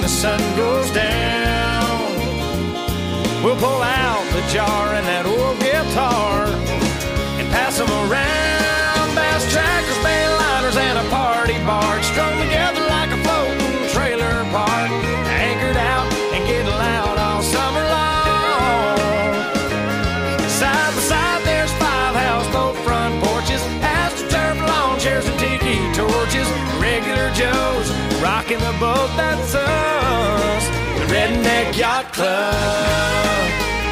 the sun goes down. We'll pull out the jar and that old guitar and pass them around. Bass trackers, bayliners, and a party barge strung together like a floating trailer park, anchored out and getting loud all summer long. Side by side there's 5 houseboat front porches, astroturf lawn chairs and tiki torches, regular Joes rocking the boat that's us, the Redneck Yacht Club.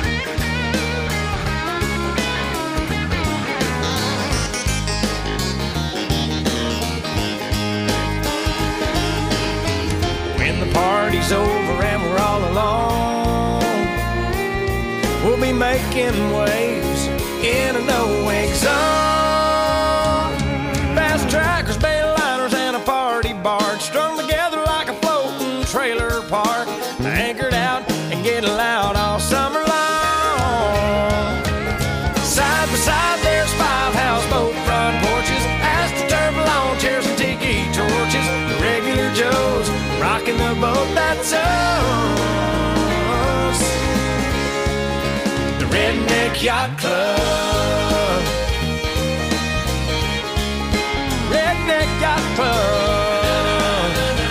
When the party's over and we're all alone, we'll be making waves in a no-wake zone. Fast trackers, bayliners, and a party barge strung together like a floating trailer park, anchored out and getting loud all summer long. Side by side there's 5 houseboat front porches, astroturf lawn chairs and tiki torches, regular Joes rocking the boat that's us, the Redneck Yacht Club. Redneck Yacht Club.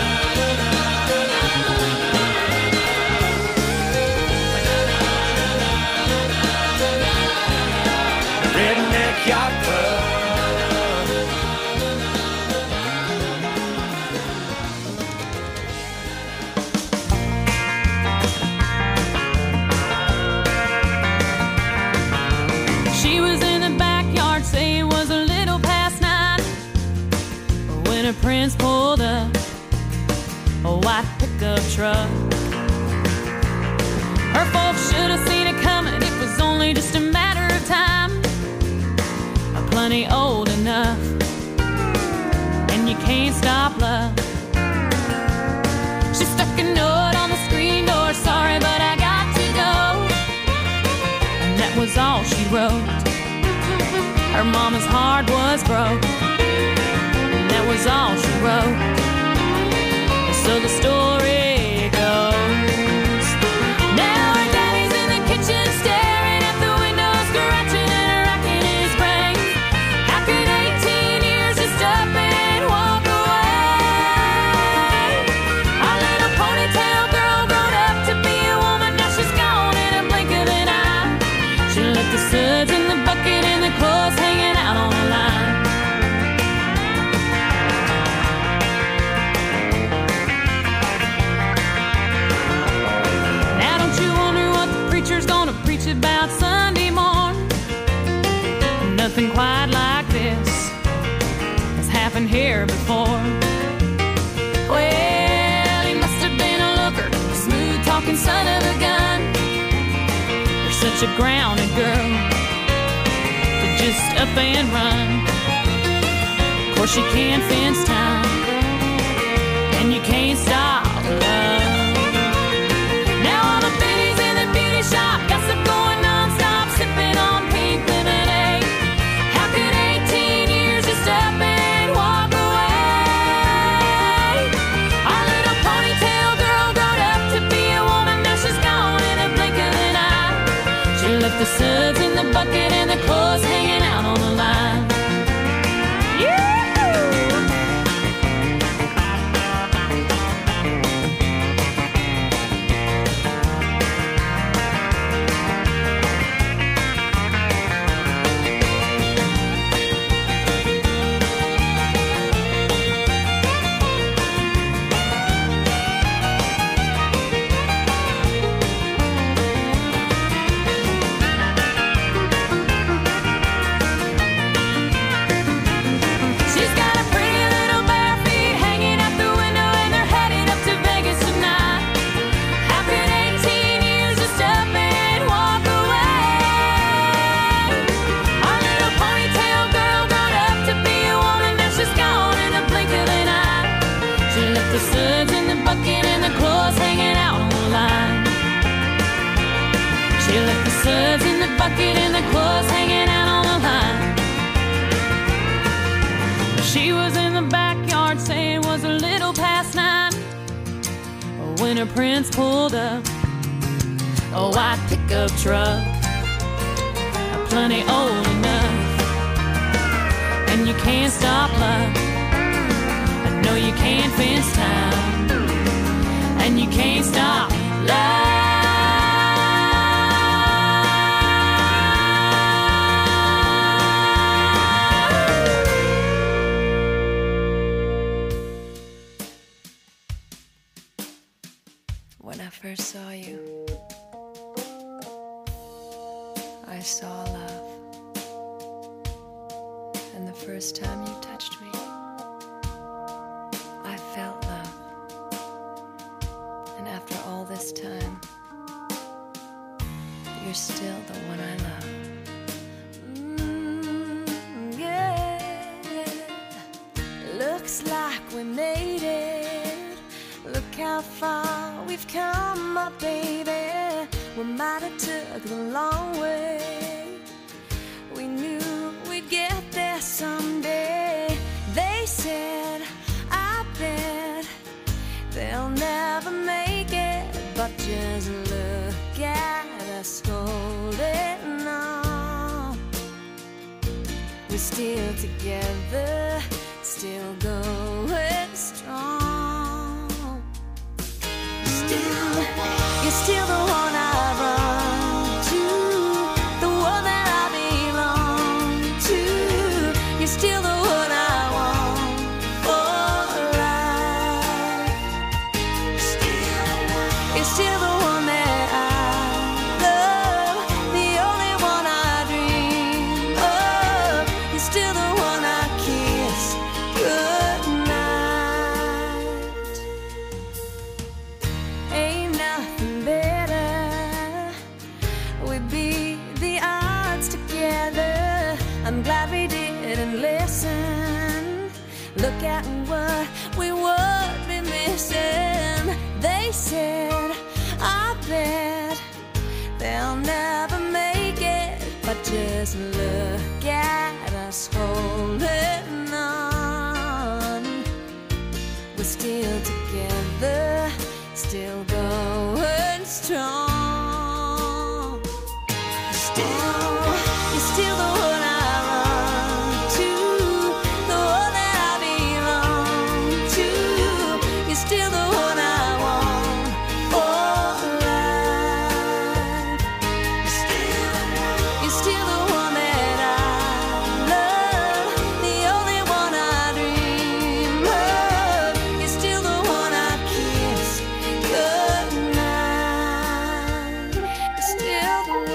The Redneck Yacht Club. She was in the backyard saying it was a little past 9 when her prince pulled up a white pickup truck. Her folks should have seen it coming, it was only just a matter of time. Plenty old enough, and you can't stop love. She stuck a note on the screen door, sorry but I got to go. And that was all she wrote. Her mama's heart was broke, and that was all she wrote. So the story goes, now her daddy's in the kitchen staring at the window, scratching and racking his brain. How could 18 years just up and walk away? Our little ponytail girl grown up to be a woman, now she's gone in a blink of an eye. She left the suds in the bucket and the clothes hanging out on the line. Now don't you wonder what the preacher's gonna preach about Sunday morn? Nothing quite like this has happened here before. Well, he must have been a looker, a smooth-talking son of a gun. You're such a grounded girl to just up and run. Of course you can't fence time, and you can't stop love. Now all the biddies in the beauty shop gossip going non-stop, sipping on pink lemonade. How could 18 years just up and walk away? Our little ponytail girl grown up to be a woman, now she's gone in a blink of an eye. She left the suds in the bucket and the clothes hanging out on the line. when her prince pulled up. A white pickup truck, plenty old enough. And you can't stop love, no, you can't fence time. And you can't stop love. When I first saw you, I saw love. And the first time you touched me, I felt love. And after all this time, you're still the one I love. Yeah. Looks like we made it. Look how far we've come, my baby. We might have took the long way. We knew we'd get there someday. They said, I bet they'll never make it. But just look at us holding on. We're still together, still going strong. You're still the one I run to, the one that I belong to. You're still the one I want for life. You're still the one that I love, the only one I dream of. You're still the one I kiss goodnight. Ain't nothing better. We beat the odds together. I'm glad we didn't listen. Look at what we would be missing. They said, I bet they'll never make it. But just look at us holding on. We're still together, still going strong. You're still the one I run to, the one that I belong to. You're still the one I want for life. You're still the one that I love, the only one I dream of. You're still the one I kiss goodnight. You're still the one.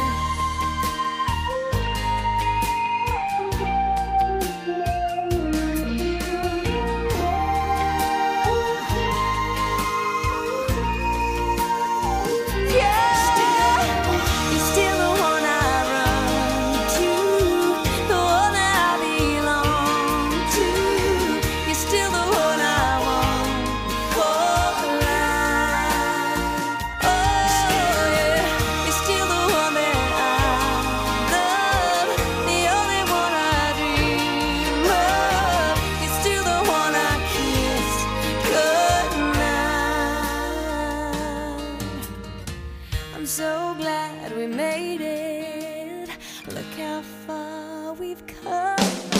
You're still the one I run to, the one that I belong to. You're still the one I want for life. Oh yeah, you're still the one that I love, the only one I dream of. You're still the one I kiss goodnight. I'm so glad we made it. Look how far we've come.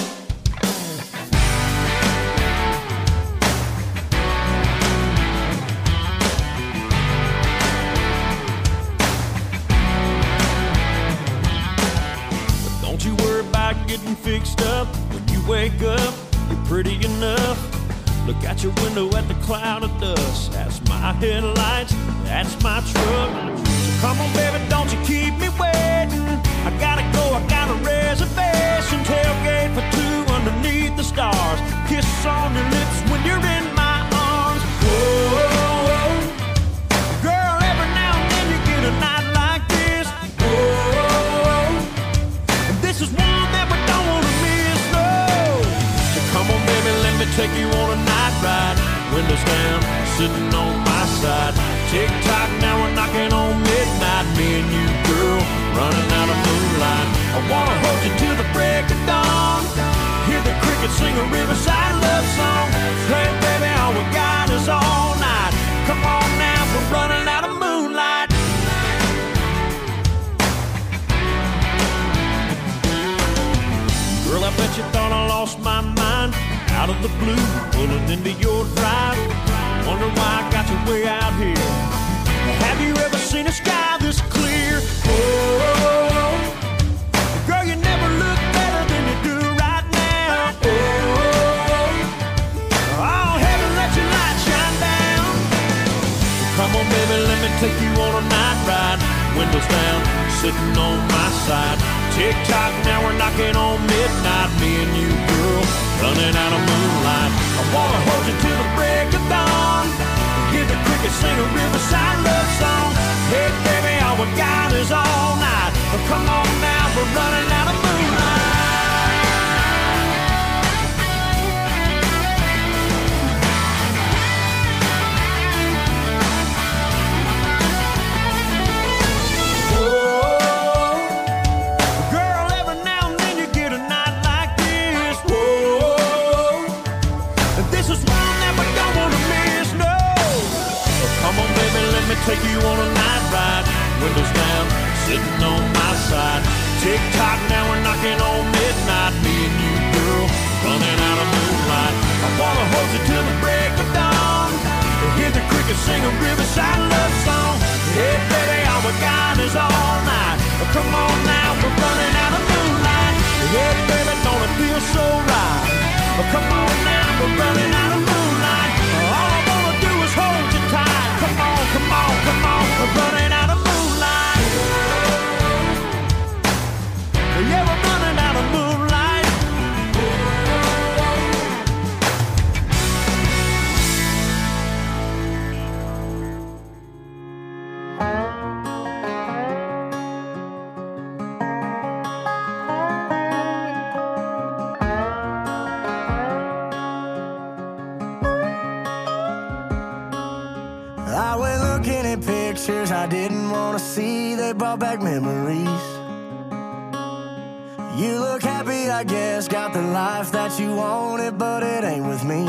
Don't you worry about getting fixed up. When you wake up, you're pretty enough. Look out your window at the cloud of dust. That's my headlights, that's my truck. So come on, baby, don't you keep me waiting. I gotta go, I got a reservation. Tailgate for two underneath the stars. Kiss on your lips when you're in my arms. Whoa, girl, every now and then you get a night like this. Whoa, and this is one that we don't wanna miss, no. So come on, baby, let me take you on a night ride. Windows down, sitting on my side. Tick-tock, now we're knocking on midnight. Me and you, girl, running out of moonlight. I wanna hold you till the break of dawn. Hear the crickets sing a riverside love song. Hey, baby, all we got is all night. Come on now. out of the blue, pulling into your drive. Wonder why I got you way out here. Have you ever seen a sky this clear? Oh, girl, you never look better than you do right now. Oh, heaven, let your light shine down. Come on, baby, let me take you on a night ride. Windows down, sitting on my side. Tick-tock, now we're knocking on midnight. Me and you, girl, running out of moonlight. I wanna hold you till the break of dawn. Hear the crickets sing a riverside love song. Hey, baby, all we got is all night. But come on now, we're running out of moonlight. Take you on a night ride, windows down, sitting on my side. Tick-tock, now we're knocking on midnight. Me and you, girl, running out of moonlight. I wanna hold you till the break of dawn. Hear the crickets sing a riverside love song. Hey, baby, all we got is all night. Come on now, we're running out of moonlight. Hey, baby, don't it feel so right? Come on now, we're running out of moonlight. All I wanna do is hold you tight. Come on, come on, come on, we're running out of moonlight. Yeah, we're running out of moonlight. I went looking at pictures I didn't want to see. They brought back memories. You look happy, I guess, got the life that you wanted, but it ain't with me.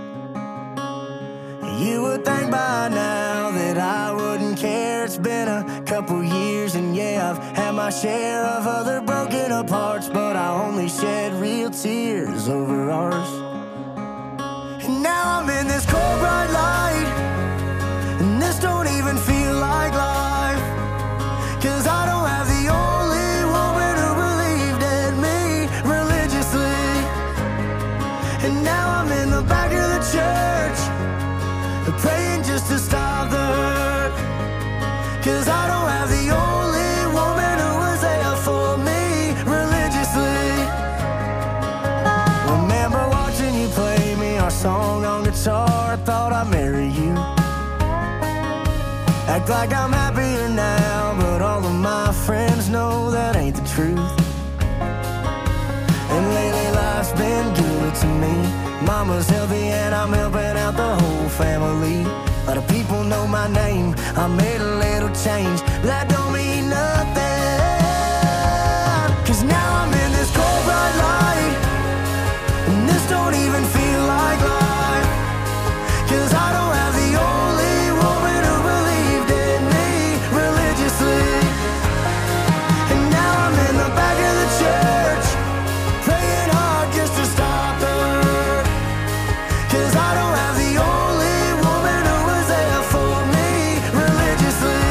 You would think by now that I wouldn't care. It's been a couple years, and yeah, I've had my share of other broken up hearts, but I only shed real tears over ours. And now I'm in this cold bright light, and this don't even feel like life. 'Cause I don't have the only woman who believed in me religiously. And now I'm in the back of the church, praying just to stop the hurt. 'Cause I don't have the only woman who was there for me religiously. Remember watching you play me our song on guitar. I thought I'd marry you. Act like I'm happier now, but all of my friends know that ain't the truth. And lately life's been good to me. Mama's healthy and I'm helping out the whole family. A lot of people know my name, I made a little change, but that don't mean nothing. 'Cause now I'm in this cold bright light, and this don't even feel like life. 'Cause I don't have the only woman who believed in me religiously. And now I'm in the back of the church, praying hard just to stop the hurt. 'Cause I don't have the only woman who was there for me religiously.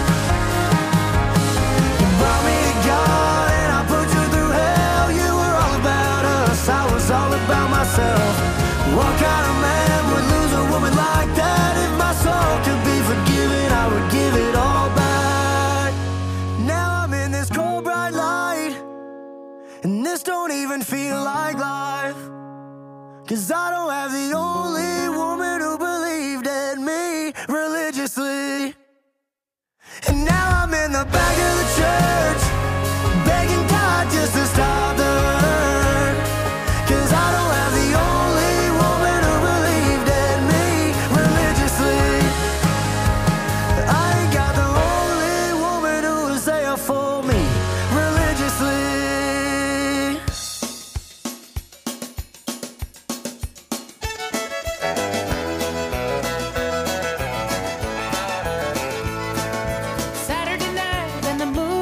You brought me to God and I put you through hell. You were all about us, I was all about myself. What kind of man would lose a woman like that? If my soul could be forgiven, I would give it all back. Now I'm in this cold bright light, and this don't even feel like life. 'Cause I don't have the only woman who believed in me religiously. And now I'm in the back of the church, begging God just to stop the hurt. 'Cause I don't have the only woman who believed in me religiously. I ain't got the only woman who was there for me religiously. Saturday night and the moon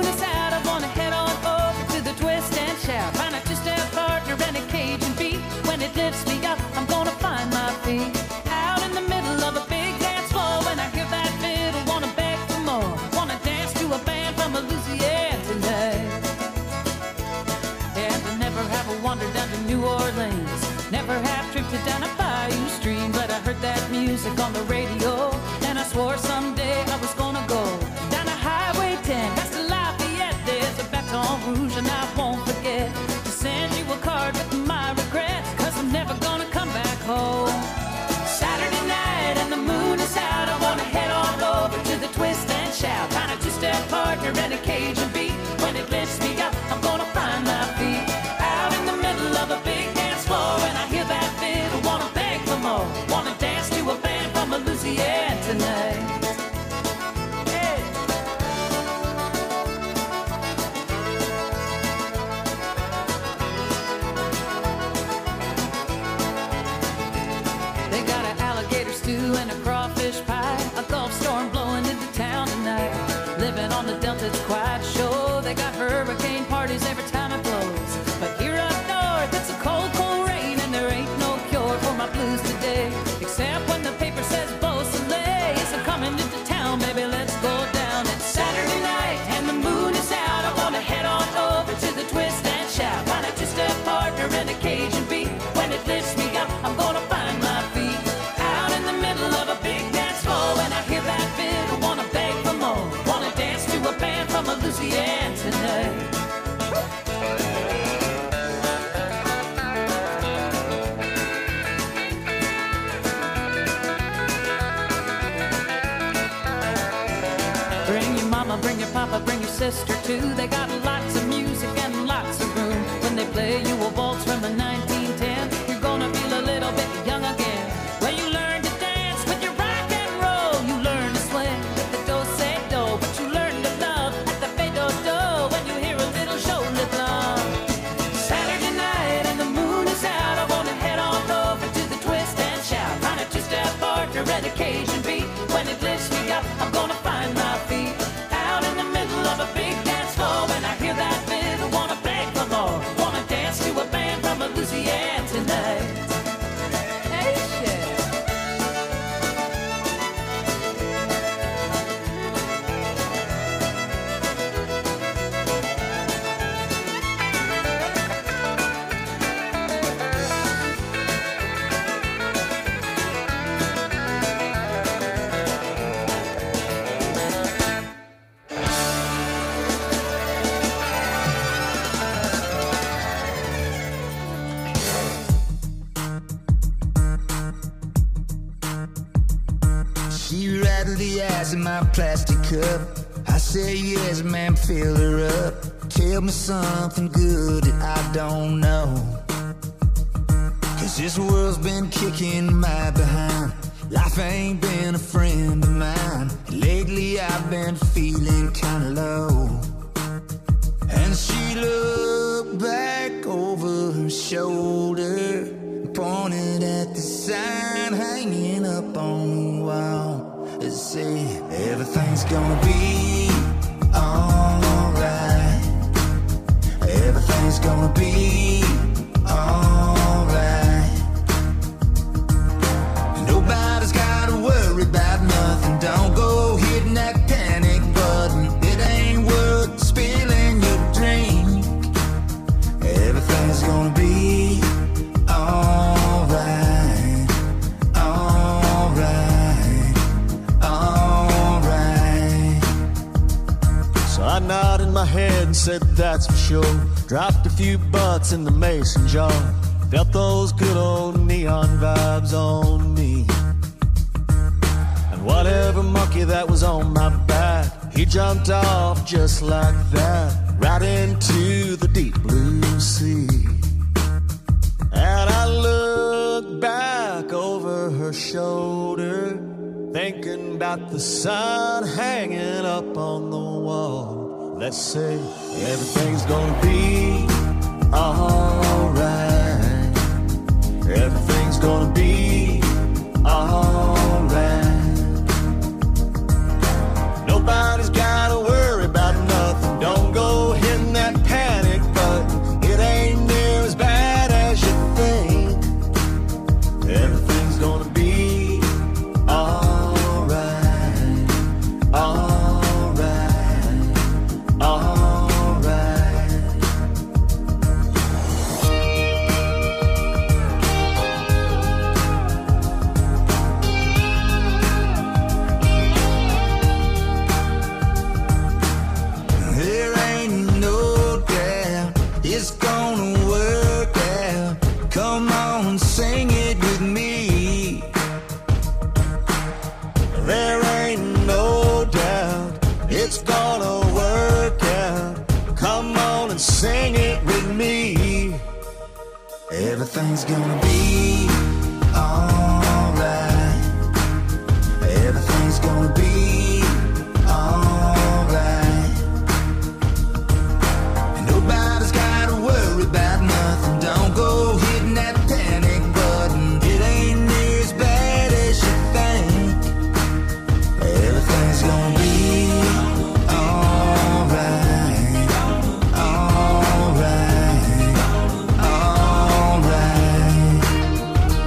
mama, bring your papa, bring your sister too. They got lots of music and lots of room. When they play you a waltz from the 1910, you're gonna feel a little bit young again. Well, you learn to dance with your rock and roll. You learn to swing with the do-say-do, but you learn to love at the fade-do-do when you hear a little shoulder glove. Saturday night and the moon is out. I wanna head on over to the twist and shout. Find a two-step partner at occasion beat. When it lifts me up, I'm gonna find my feet out in the middle of a big dance floor. When I hear that fiddle, wanna beg for more. Wanna dance to a band from Louisiana tonight. Hey, shit. She rattled the ice in my plastic cup. I said yes, ma'am, fill her up. Tell me something good that I don't know. 'Cause this world's been kicking my behind. Life ain't been a friend of mine. Lately I've been feeling kinda low. And she looked back over her shoulder, pointed at the sign hanging up on the wall. It said, everything's gonna be alright. Everything's gonna be alright. Nobody's gotta worry about nothing. Don't go hitting that panic button. It ain't worth spilling your drink. Everything's gonna be alright, alright, alright. So I nodded my head and said that's for sure. Dropped a few bucks in the mason jar. Felt those good old neon vibes on me. And whatever monkey that was on my back, he jumped off just like that, right into the deep blue sea. And I looked back over her shoulder, thinking about the sun hanging up on the wall. Let's say everything's gonna be alright. Everything's gonna be alright. Nobody's gotta worry about nothing. Don't go hitting that panic button. It ain't near as bad as you think. Everything's gonna be alright, alright, alright. There ain't no doubt it's gonna work out. Come on, sing it with me. There ain't no doubt it's gonna work out. Come on and sing it with me. Everything's gonna be alright. Everything's gonna be alright. Nobody's gotta worry about nothing. Don't go hitting that panic button. It ain't near as bad as you think. Everything's gonna be alright, alright, alright.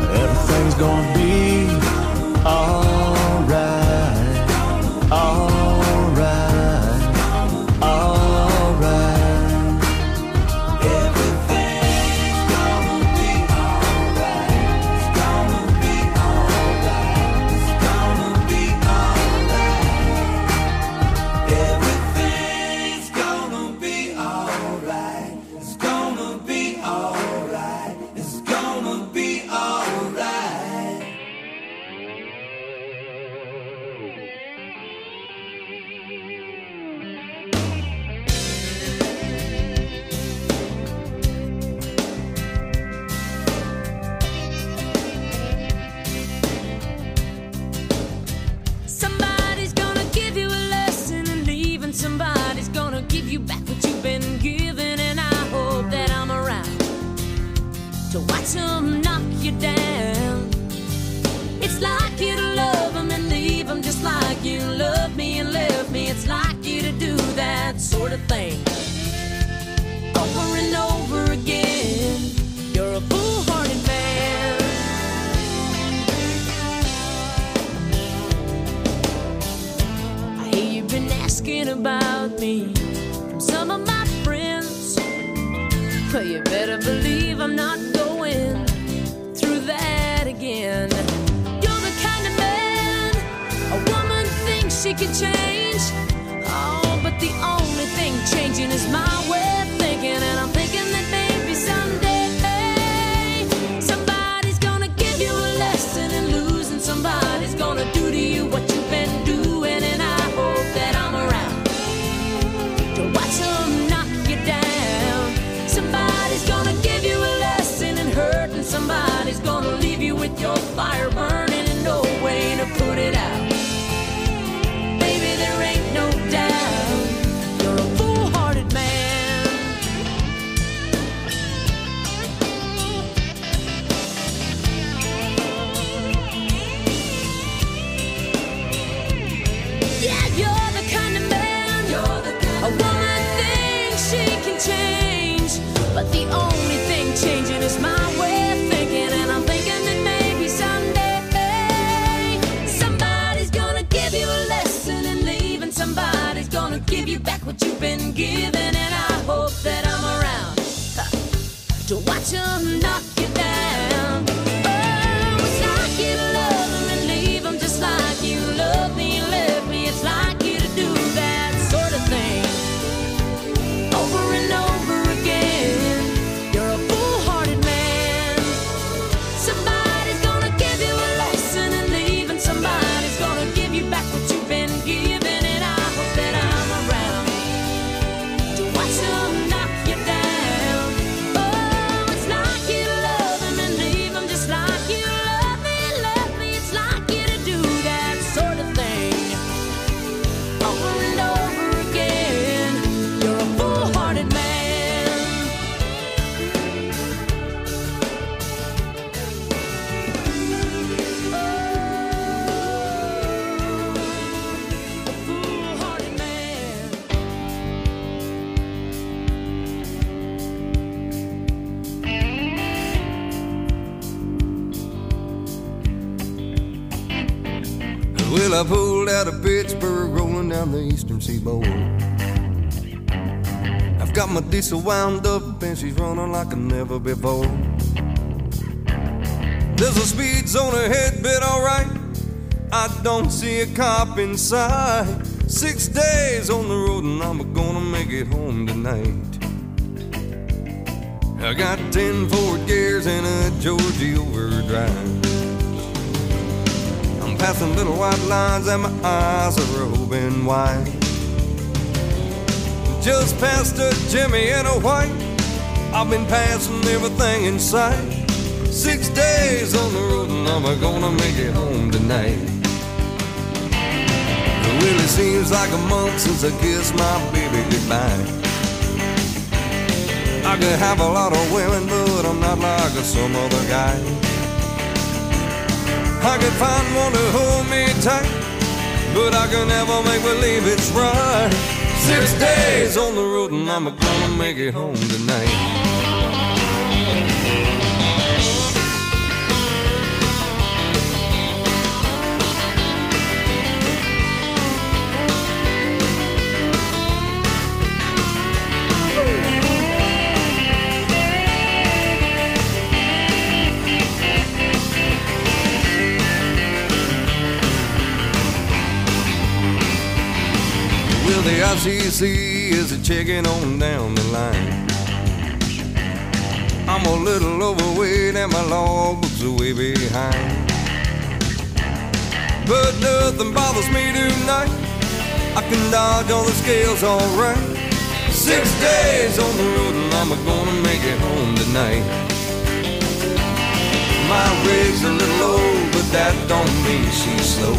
of thing. Over and over again, you're a foolhardy man. I hear you've been asking about me from some of my friends, but you better believe I'm not going through that again. You're the kind of man a woman thinks she can change. Oh, but the only thing changing is my way of thinking. And I'm thinking that maybe someday somebody's gonna give you a lesson in losing. Somebody's gonna do to you what you've been doing. And I hope that I'm around to watch them knock you down. Somebody's gonna give you a lesson in hurt, and somebody's gonna leave you with your fire burning and no way to put it out. Baby, there ain't no doubt you're a foolhardy man. Yeah, you're the kind of man a woman thinks she can change, but the only thing changing is my way of thinking. And I'm thinking that maybe someday somebody's gonna give you a lesson in leaving. Somebody's gonna give you back what you've been given. And I hope that I'm around to watch them knock you down. Oh, it's like you to love them and leave them, just like you love me and left me. It's like you to do that sort of thing over and over again. You're a foolhardy man. Somebody's gonna give you a lesson in leaving. Somebody's gonna give you back what you've been given. And I hope that I'm around to watch them knock you down. Oh, it's like you to love them and leave them, just like you love me and left me. It's like you to do that sort of thing over and over again. You're a foolhardy man. A foolhardy man. Well, I pulled out of Pittsburgh, rolling down the eastern seaboard. I've got my diesel wound up and she's running like never before. There's a speed zone ahead, but alright, I don't see a cop in sight. 6 days on the road and I'm gonna make it home tonight. I got 10 Ford gears and a Georgie overdrive. I'm passing little white lines and my eyes are open wide. Just past a Jimmy and a white, I've been passing everything in sight. 6 days on the road and I'm gonna make it home tonight. Well, it seems like a month since I kissed my baby goodbye. I could have a lot of women, but I'm not like some other guy. I could find one to hold me tight, but I can never make believe it's right. 6 days on the road and I'm gonna make it home tonight. Well, the ICC is a checking on down the line. I'm a little overweight and my logbook's way behind. But nothing bothers me tonight. I can dodge all the scales alright. 6 days on the road and I'm gonna make it home tonight. My rig's a little old, but that don't mean she's slow.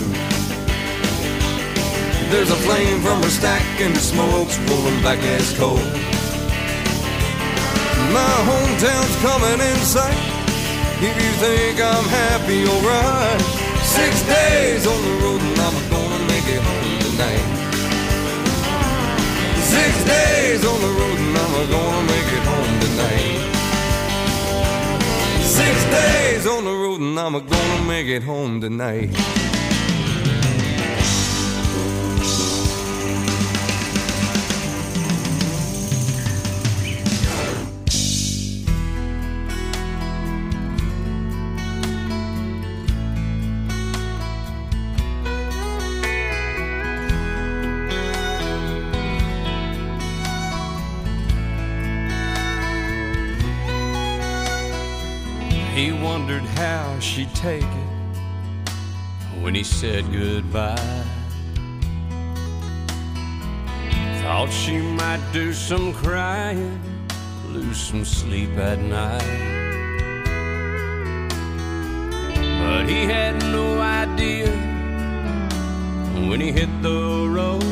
There's a flame from her stack and the smoke's rolling back as coal. My hometown's coming in sight. If you think I'm happy, alright. 6 days on the road and I'm gonna make it home tonight. 6 days. road and I'm gonna make it home tonight. He wondered how she'd take it when he said goodbye. Thought she might do some crying, lose some sleep at night. But he had no idea when he hit the road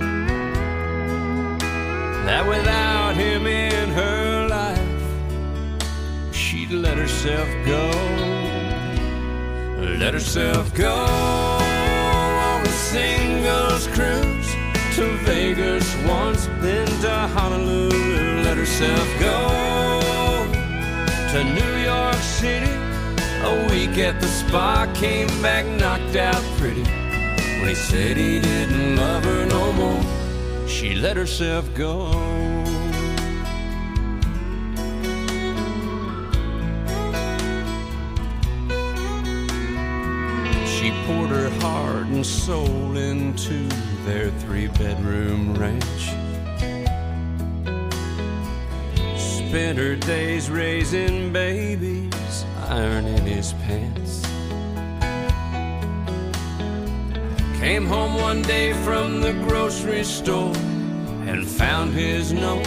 that without him in her life, she'd let herself go. Let herself go on a singles cruise to Vegas once, then to Honolulu. Let herself go to New York City. A week at the spa, came back knocked out pretty. When he said he didn't love her no more, she let herself go. She poured her heart and soul into their 3-bedroom ranch. Spent her days raising babies, ironing his pants. Came home one day from the grocery store and found his note.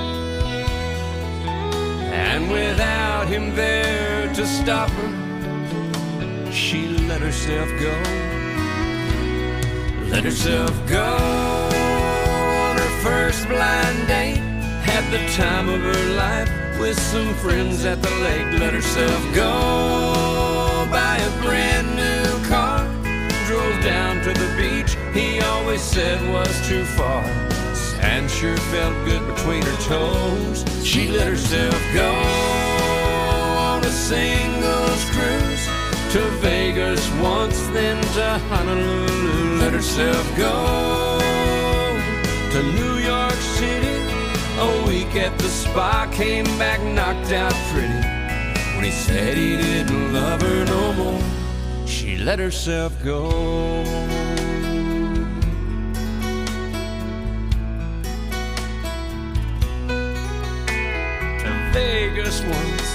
And without him there to stop her, she let herself go. Let herself go on her first blind date. Had the time of her life with some friends at the lake. Let herself go buy a brand new car. Drove down to the beach he always said was too far. Sand sure felt good between her toes. She let herself go on a singles cruise to Vegas once, then to Honolulu. Let herself go to New York City. A week at the spa, came back knocked out pretty. When he said he didn't love her no more, she let herself go. To Vegas once,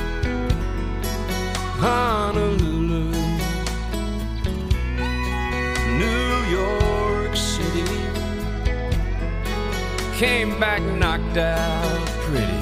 Honolulu, New York City. Came back knocked out pretty.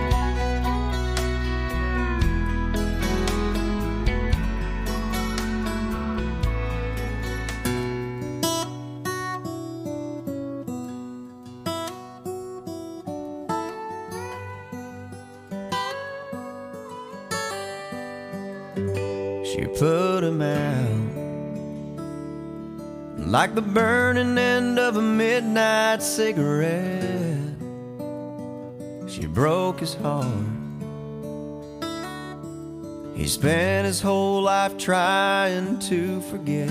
She put him out like the burning end of a midnight cigarette. She broke his heart. He spent his whole life trying to forget.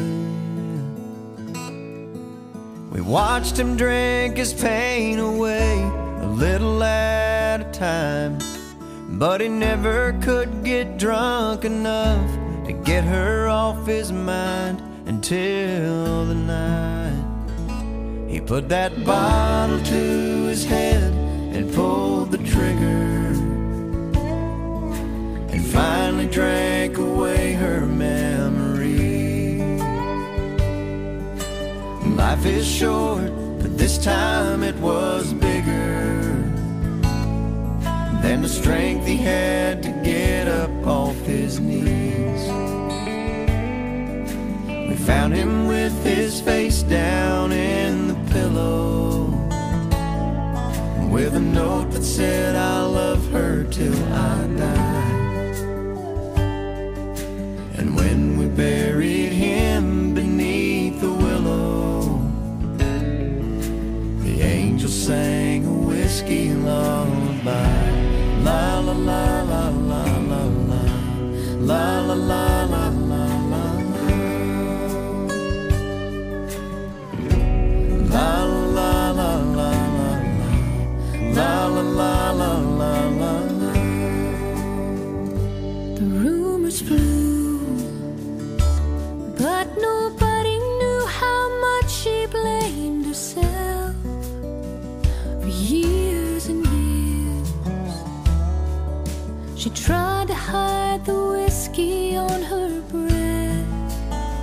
We watched him drink his pain away, a little at a time. But he never could get drunk enough to get her off his mind until the night he put that bottle to his head and pulled the trigger, and finally drank away her memory. Life is short, but this time it was bigger than the strength he had to get up off his knees. We found him with his face down in the pillow, with a note that said, "I love her till I die." And when we buried him beneath the willow, the angels sang a whiskey lullaby. La la la la la la la la la la la. la la la la la la. The rumors flew, but nobody knew how much she blamed herself for years and years. She tried to hide the whiskey on her breath.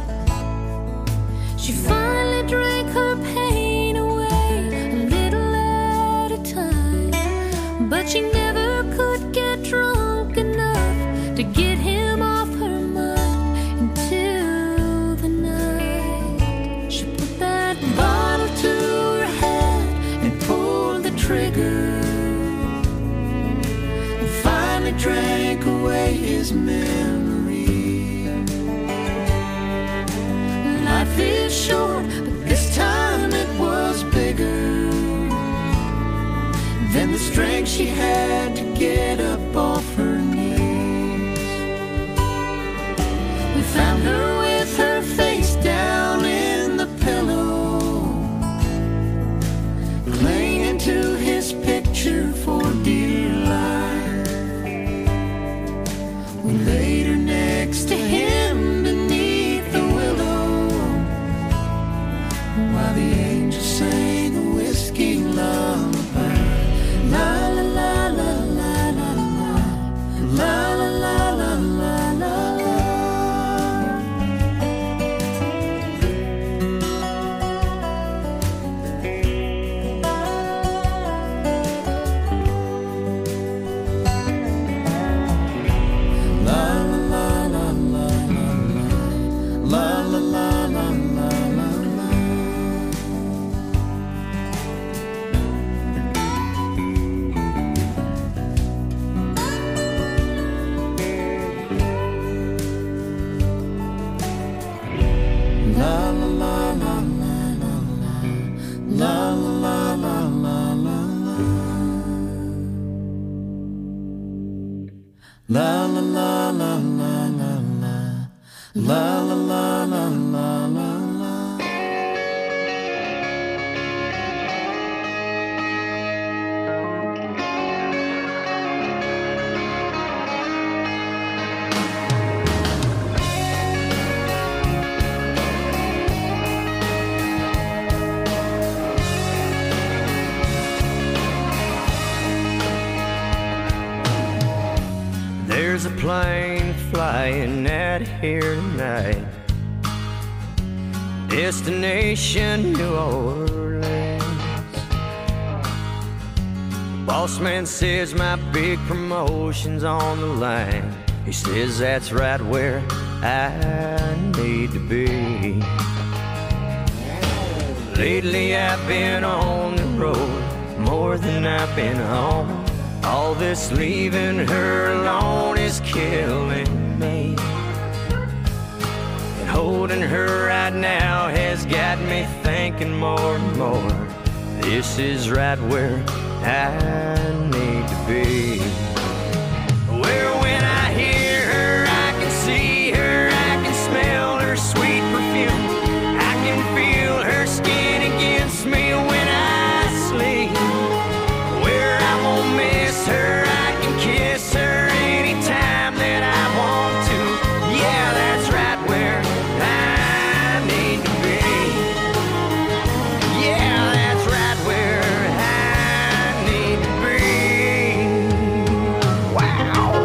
She finally drank her pain away a little at a time, but she never could get drunk enough to get him off her mind until the night she put that bottle to her head and pulled the trigger, and finally drank away his memory. Life is short, but this time it was bigger than the strength she had to get up off her knees. We found her with her face down in the pillow, clinging to his picture for dear life. We laid her next to him beneath the willow, while the angels sang a whiskey lullaby. La la la la la la la la la la la la la. La la la la la la la la la la la la la. There's a plane flying out of here tonight, destination New Orleans. Boss man says my big promotion's on the line. He says that's right where I need to be. Lately I've been on the road more than I've been home. All this leaving her alone is killing me, and holding her right now has got me thinking more and more. This is right where I need to be. Where when I hear her, I can see her, I can smell her sweet perfume, I can feel her skin against me when I sleep. Where I won't miss her, I can kiss her anytime that I want to. Yeah, that's right where I need to be. Yeah, that's right where I need to be. Wow.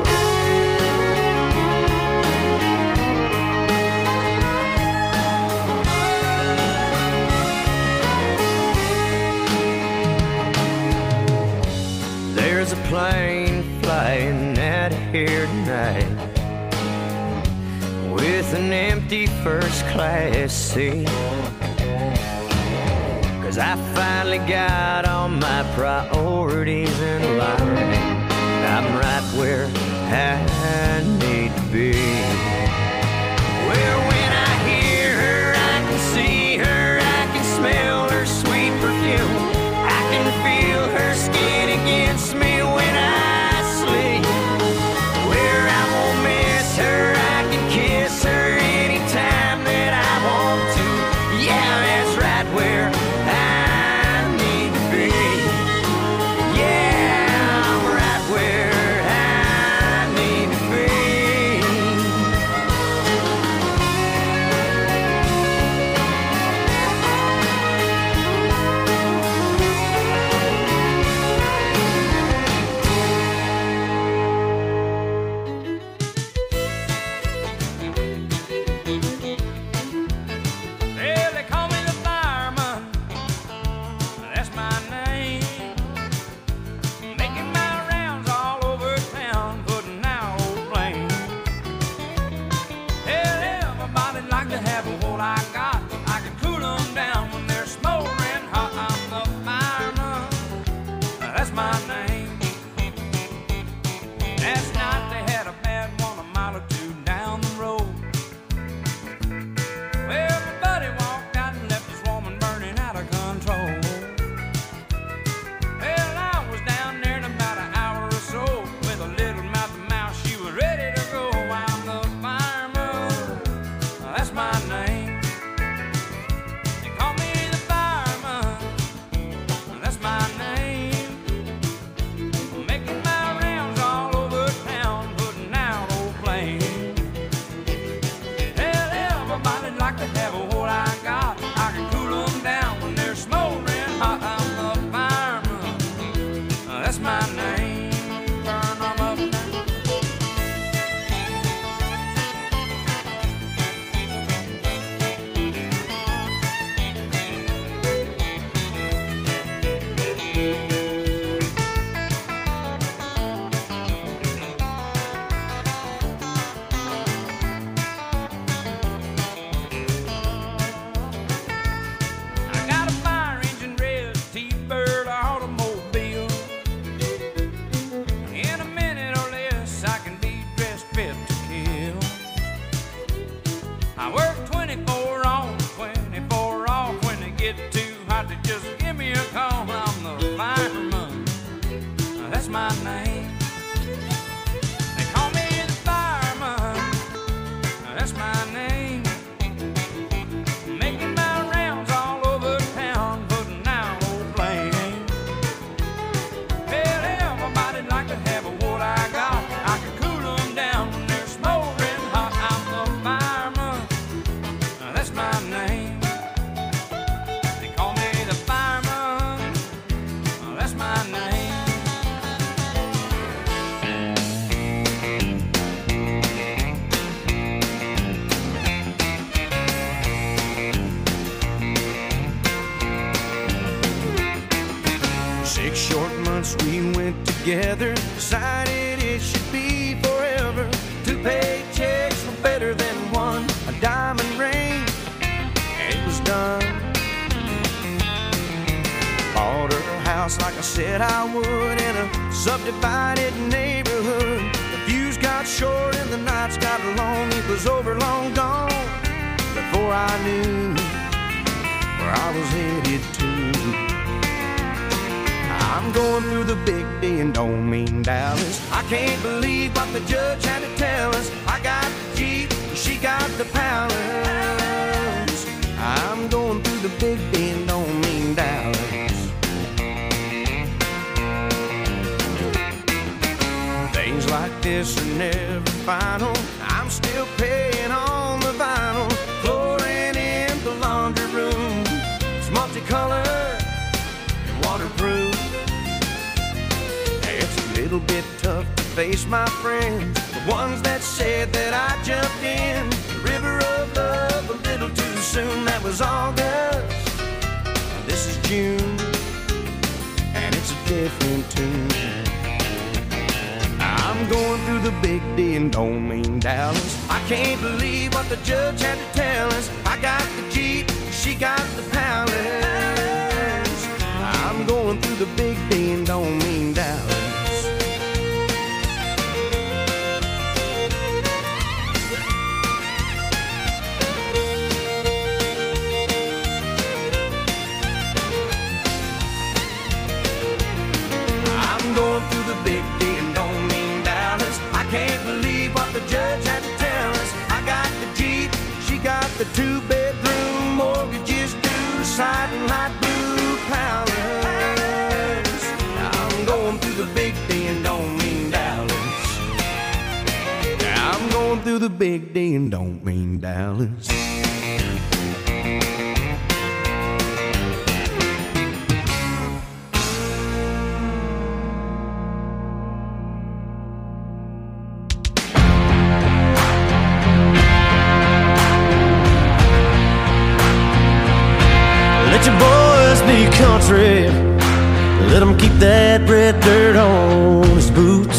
There's a plane flying out of here tonight with an empty first class seat, 'cause I finally got all my priorities in line. I'm right where I need to be. Where when I hear her, I can see her, I can smell her sweet perfume, I can feel her skin against me when I sleep. Where I won't miss her, I can kiss her anytime that I want to. Yeah, that's right where I need to be. Yeah. control. Well, I was down there in about an hour or so with a little mouth to mouth. She was ready to go. I'm the fireman, that's my name. They call me the fireman, that's my name. Making my rounds all over town, putting out old flames. Hell, everybody like to have what I got. I can cool them down when they're smoldering hot. I'm the fireman, that's my name. Burn them up now. I got a fire engine red T-Bird automobile. In a minute or less, I can be dressed fit to kill. I work 24 on, 24 off. When they get too hot, they just give me a call. I'm the fireman, that's my name. They call me the fireman, that's my name. Making my rounds all over town, putting out old flames. Well, everybody like to have what I got. I can cool them down when they're smoldering hot. I'm the fireman, that's my name. They call me the fireman, that's my name. Six short months we went together, decided it should be forever. 2 paychecks were better than one, a diamond ring, and it was done. Bought her a house like I said I would in a subdivided neighborhood. The views got short and the nights got long. It was over, long gone, before I knew where I was headed to. I'm going through the big D and don't mean Dallas. I can't believe what the judge had to tell us. I got the Jeep, she got the Palace. I'm going through the big D and don't mean Dallas. Things like this are never final. I'm still paying on the vinyl. Flooring in the laundry room, it's multicolored and waterproof. It's a little bit tough to face my friends, the ones that said that I jumped in the river of love a little too soon. That was August, this is June, and it's a different tune. I'm going through the big D and don't mean Dallas. I can't believe what the judge had to tell us. I got the Jeep, she got the Palace. I'm going through the big D and don't mean Dallas. I'm going through the big D and don't mean Dallas. I can't believe what the judge had to tell us. I got the Jeep, she got the 2-bedroom, mortgages due, siding light blue Palace. I'm going through the big D and don't mean Dallas. I'm going through the big D and don't mean Dallas. Let your boys be country. Let them keep that red dirt on his boots.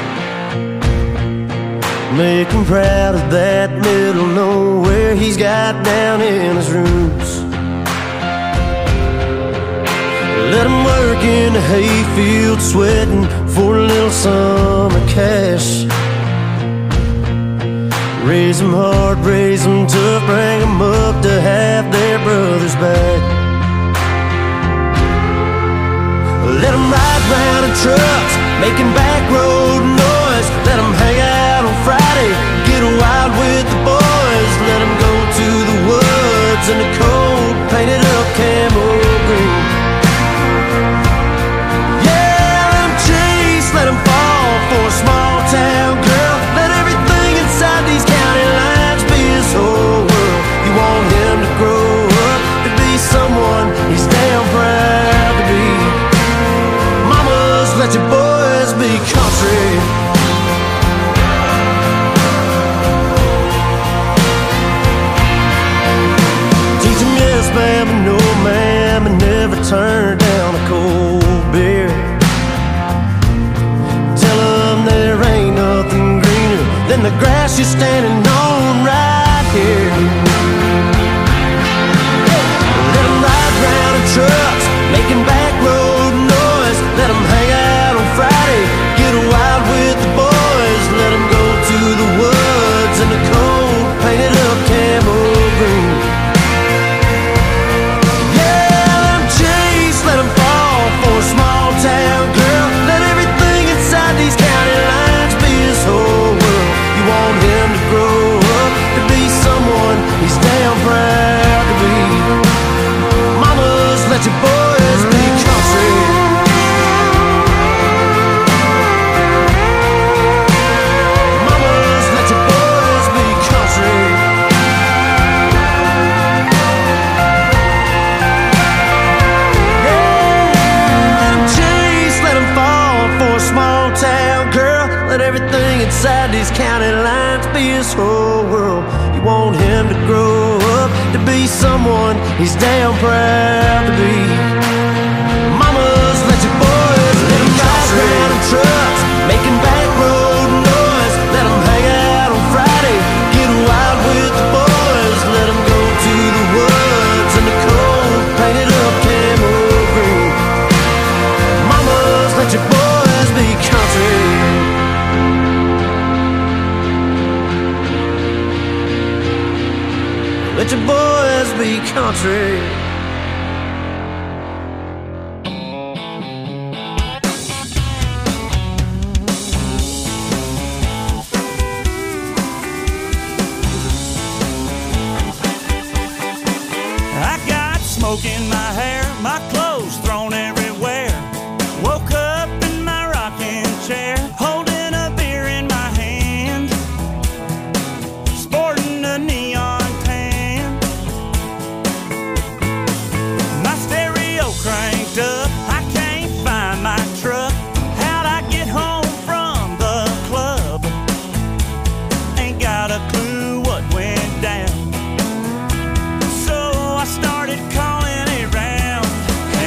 Make him proud of that middle nowhere he's got down in his roots. Let him work in the hayfield, sweating for a little summer cash. Raise them hard, raise them tough, bring them up to have their brothers back. round trucks, making back road noise. Let them hang out on Friday, get wild with the boys. Let them go to the woods in the cold, painted up camo green. Yeah, let them chase, let them fall for a small town girl. Let everything inside these county lines be his whole world. You want him to grow up to be someone he's damn proud to be. Mamas, let your boys be country. Teach them yes ma'am and no ma'am, and never turn down a cold beer. Tell them there ain't nothing greener than the grass you're standing on right here. Let them ride round in trucks, making back road noise. Let them hang out on Friday, get wild with the boys. Let them go to the woods in the cold, painted up camo green. Yeah, let them chase, let them fall for a small town girl. Let everything inside these county lines be his whole world. You want him to grow up to be someone he's damn proud to be. Mamas, let your boys be country. Mamas, let your boys be country. Yeah, let them chase, let them fall for a small town girl. Let everything inside these county lines be his whole world. You want him to grow up to be someone he's damn proud to be. Mamas, let your boys let them ride round in trucks, making back road noise. Let them hang out on Friday, get wild with the boys. Let them go to the woods in the cold, painted up camo green. Mamas, let your boys be country. Let your boys be country. I got smoke in my hair, my clothes thrown everywhere. Woke up in my rocking chair, holding a beer in my hand, sporting a neon tan. My stereo cranked up, I can't find my truck. How'd I get home from the club? Ain't got a clue what went down. So I started calling around.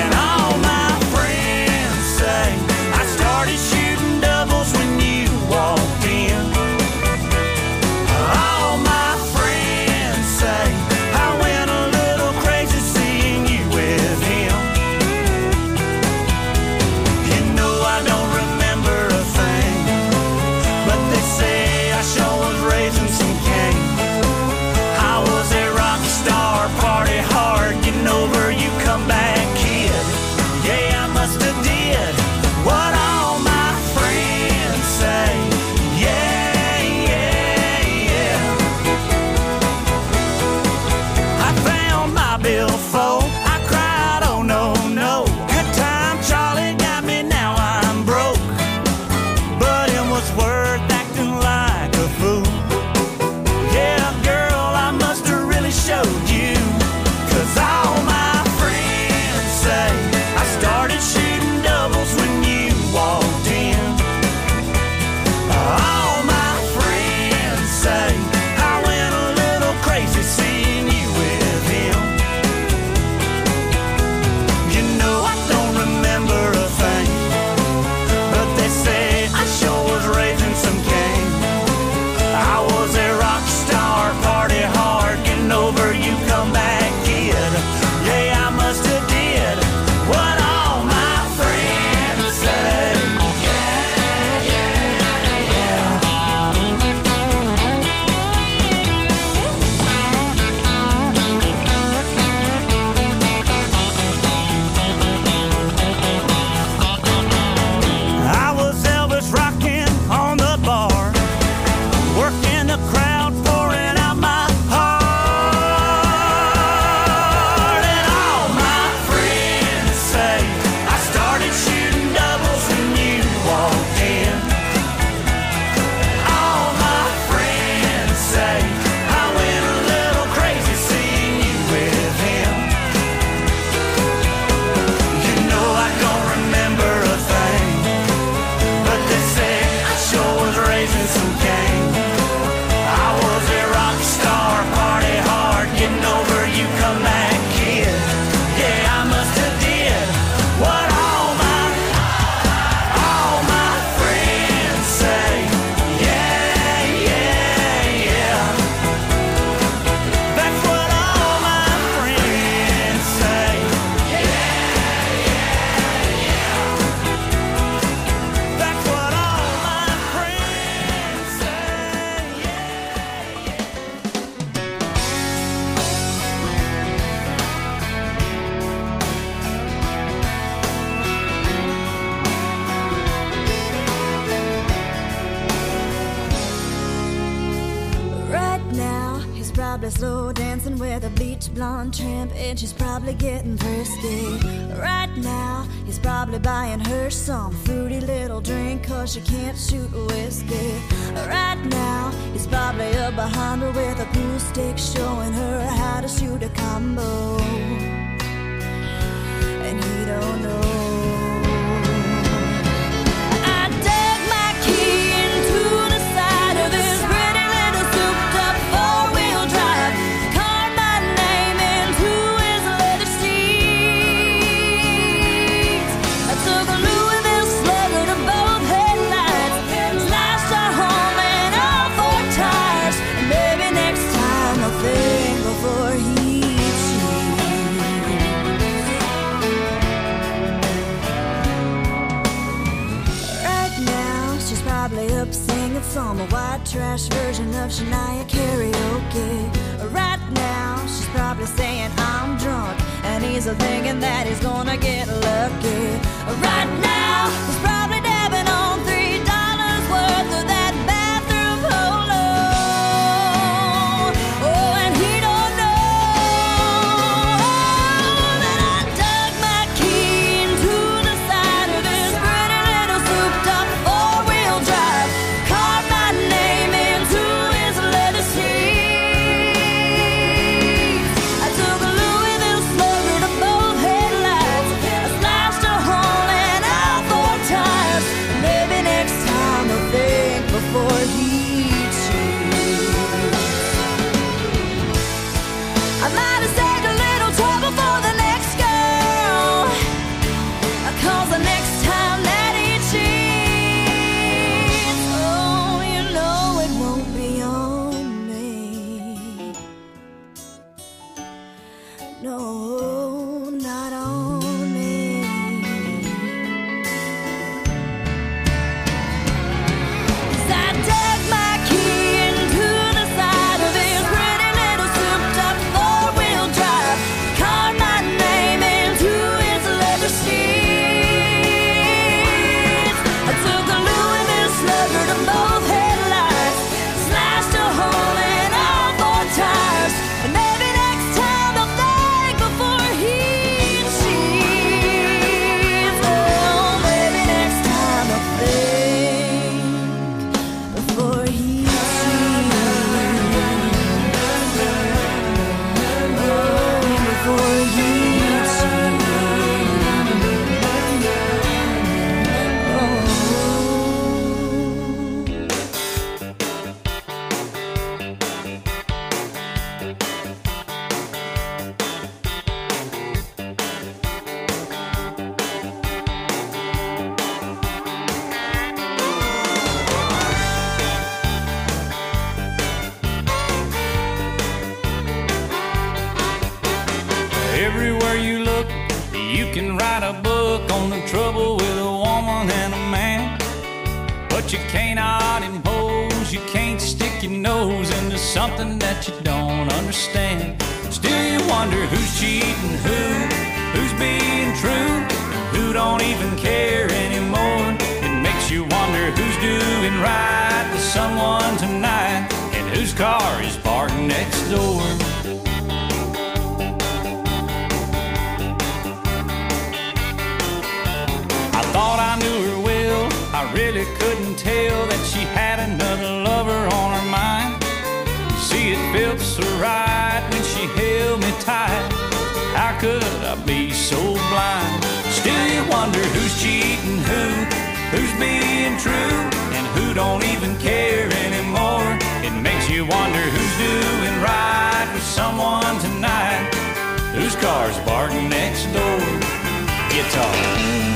slow dancing with a bleach blonde tramp, and she's probably getting frisky. Right now, he's probably buying her some fruity little drink, cause she can't shoot whiskey. Right now, he's probably up behind her with a pool stick, showing her how to shoot a combo. And he don't know. Some white trash version of Shania karaoke. Right now, she's probably saying I'm drunk, and he's thinking that he's gonna get lucky. Right now, he's probably dabbing on $3 worth of that bathroom polo. Oh, and he don't know that I dug my key into the side of this pretty little souped-up four-wheel drive. Everywhere you look, you can write a book on the trouble with a woman and a man. But you cannot impose, you can't stick your nose into something that you don't understand. Still you wonder who's cheating who's being true, who don't even care anymore. It makes you wonder who's doing right with someone tonight, and whose car is parked next door. Thought I knew her well, I really couldn't tell that she had another lover on her mind. You see, it felt so right when she held me tight. How could I be so blind? Still you wonder who's cheating who's being true, and who don't even care anymore. It makes you wonder who's doing right with someone tonight, whose car's parked next door. Guitar.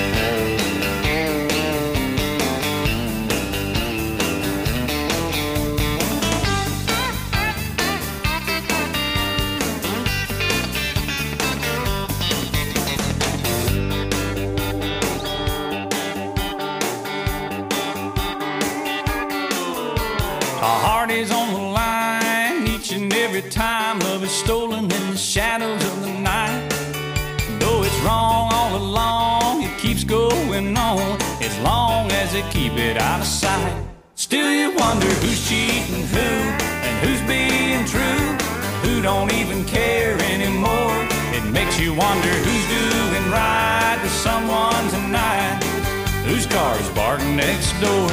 Our heart is on the line each and every time love is stolen in the shadows of the night. Though it's wrong all along, it keeps going on as long as they keep it out of sight. Still you wonder who's cheating who, and who's being true, who don't even care anymore. It makes you wonder who's doing right to someone tonight, whose car's parked next door.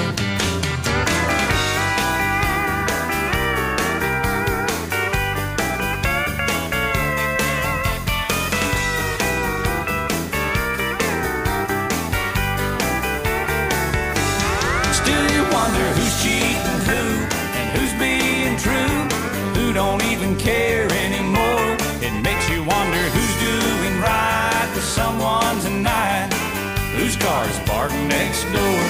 Wonder who's cheating who and who's being true, who don't even care anymore. It makes you wonder who's doing right to someone tonight, whose car's parked next door.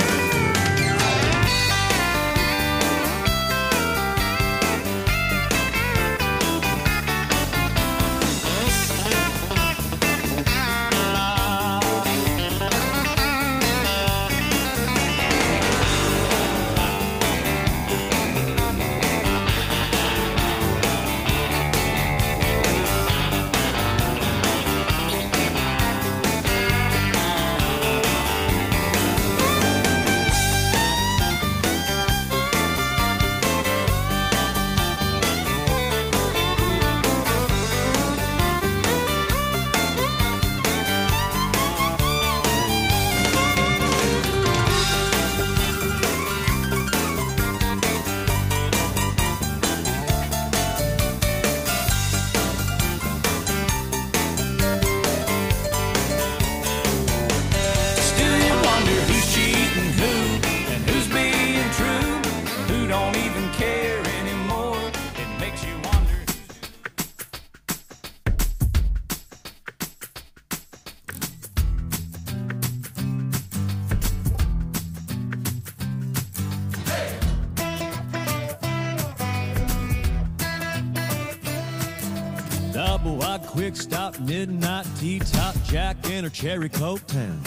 Double-wide quick stop, midnight T-top, Jack in her cherry coke town.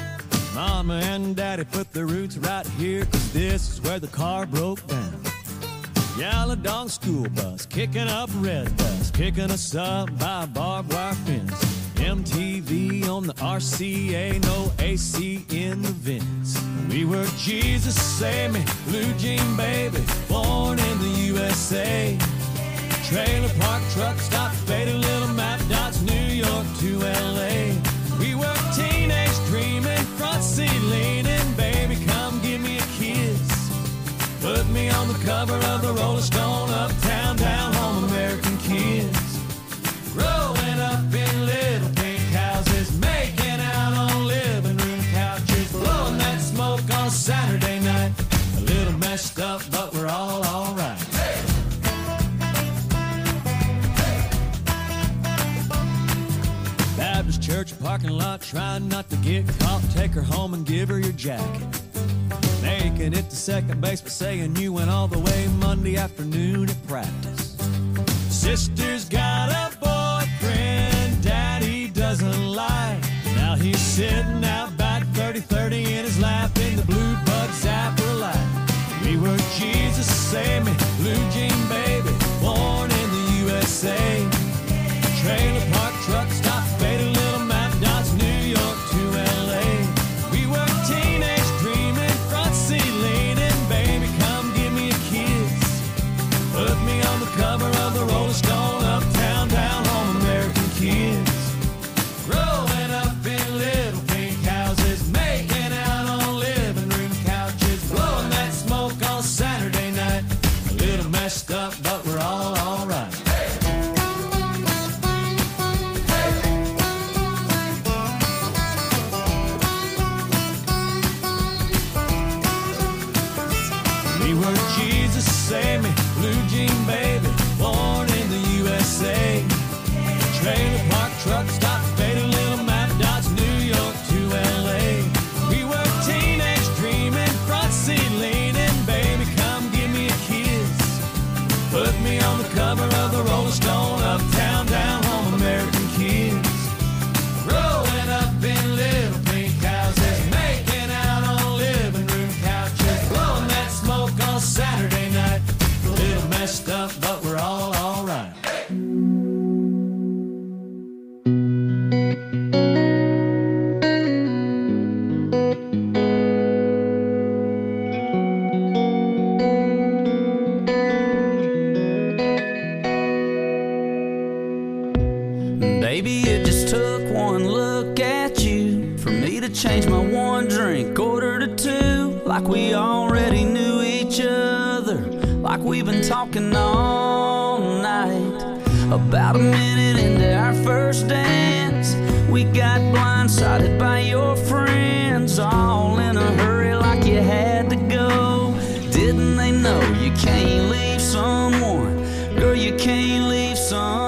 Mama and Daddy put their roots right here, 'cause this is where the car broke down. Yellow dog school bus, kicking up red bus, picking us up by a barbed wire fence. MTV on the RCA, no AC in the vents. We were Jesus Save Me, Blue Jean Baby, born in the USA. Trailer park, truck stop, faded little map dots, New York to LA. We were teenage dreaming, front seat leaning, baby come give me a kiss. Put me on the cover of the Rolling Stone, uptown, down home, American kids. Growing up in little pink houses, making out on living room couches, blowing that smoke on Saturday night. A little messed up, but we're all right. Baptist church parking lot, trying not to get caught. Take her home and give her your jacket. Making it to second base, but saying you went all the way Monday afternoon at practice. Sister's got a boyfriend Daddy doesn't like. Now he's sitting out back 30-30 in his lap in the blue bug zapper light. We were Jesus Save Me, Blue Jean Baby, born in the USA. Trailer park, truck stop, faded little map dots, New York to LA. We were teenage dreaming, front seat leaning, baby come give me a kiss. Put me on the cover of the Rolling Stone, uptown, down home, American kids. Growing up in little pink houses, making out on living room couches, blowing that smoke on Saturday night. A little messed up, but we're all right. Changed my one drink, ordered a two, like we already knew each other, like we've been talking all night. About a minute into our first dance, we got blindsided by your friends, all in a hurry like you had to go. Didn't they know you can't leave someone, girl, you can't leave someone